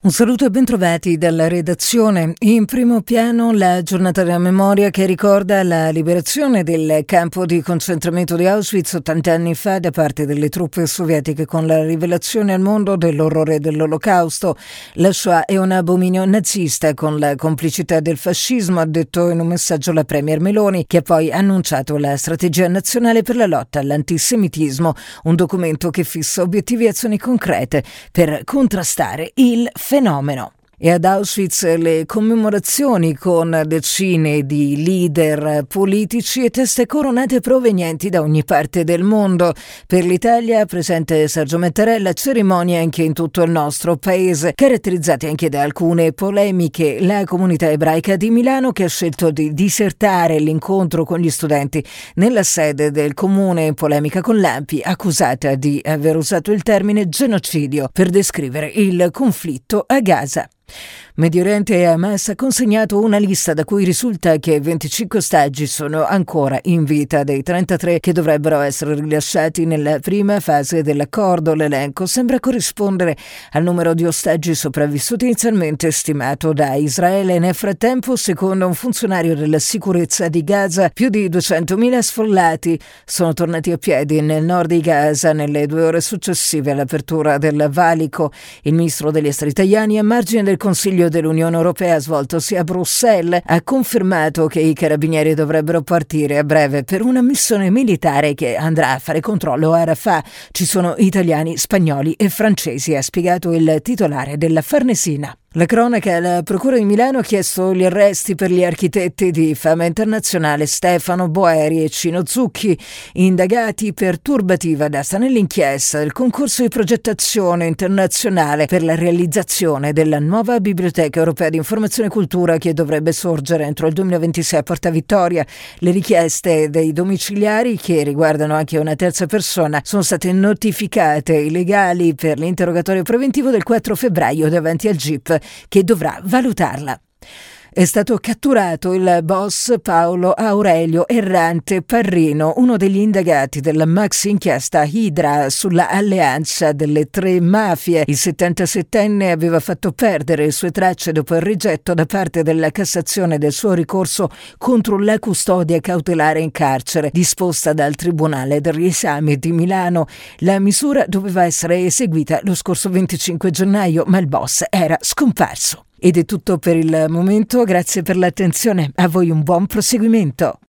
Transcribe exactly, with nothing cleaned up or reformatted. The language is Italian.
Un saluto e bentrovati dalla redazione. In primo piano la giornata della memoria che ricorda la liberazione del campo di concentramento di Auschwitz ottanta anni fa da parte delle truppe sovietiche con la rivelazione al mondo dell'orrore dell'Olocausto. La Shoah è un abominio nazista con la complicità del fascismo, ha detto in un messaggio la premier Meloni, che ha poi annunciato la strategia nazionale per la lotta all'antisemitismo, un documento che fissa obiettivi e azioni concrete per contrastare il fenomeno. fenomeno. E ad Auschwitz le commemorazioni con decine di leader politici e teste coronate provenienti da ogni parte del mondo. Per l'Italia, presente Sergio Mattarella, cerimonie anche in tutto il nostro paese, caratterizzate anche da alcune polemiche. La comunità ebraica di Milano che ha scelto di disertare l'incontro con gli studenti nella sede del comune in polemica con l'A N P I, accusata di aver usato il termine genocidio per descrivere il conflitto a Gaza. Medio Oriente e Hamas ha consegnato una lista da cui risulta che venticinque ostaggi sono ancora in vita dei trentatré che dovrebbero essere rilasciati nella prima fase dell'accordo. L'elenco sembra corrispondere al numero di ostaggi sopravvissuti inizialmente stimato da Israele. Nel frattempo, secondo un funzionario della sicurezza di Gaza, più di duecentomila sfollati sono tornati a piedi nel nord di Gaza nelle due ore successive all'apertura del valico. Il ministro degli esteri Tajani, a margine del Consiglio dell'Unione Europea svoltosi a Bruxelles, ha confermato che i carabinieri dovrebbero partire a breve per una missione militare che andrà a fare controllo a Rafah. Ci sono italiani, spagnoli e francesi, ha spiegato il titolare della Farnesina. La cronaca: la Procura di Milano ha chiesto gli arresti per gli architetti di fama internazionale Stefano Boeri e Cino Zucchi, indagati per turbativa d'asta nell'inchiesta del concorso di progettazione internazionale per la realizzazione della nuova Biblioteca Europea di Informazione e Cultura che dovrebbe sorgere entro il duemilaventisei a Porta Vittoria. Le richieste dei domiciliari, che riguardano anche una terza persona, sono state notificate ai legali per l'interrogatorio preventivo del quattro febbraio davanti al G I P, che dovrà valutarla. È stato catturato il boss Paolo Aurelio Errante Parrino, uno degli indagati della maxi inchiesta Hydra sulla alleanza delle tre mafie. Il settantasettenne aveva fatto perdere le sue tracce dopo il rigetto da parte della Cassazione del suo ricorso contro la custodia cautelare in carcere disposta dal Tribunale del Riesame di Milano. La misura doveva essere eseguita lo scorso venticinque gennaio, ma il boss era scomparso. Ed è tutto per il momento, grazie per l'attenzione, a voi un buon proseguimento.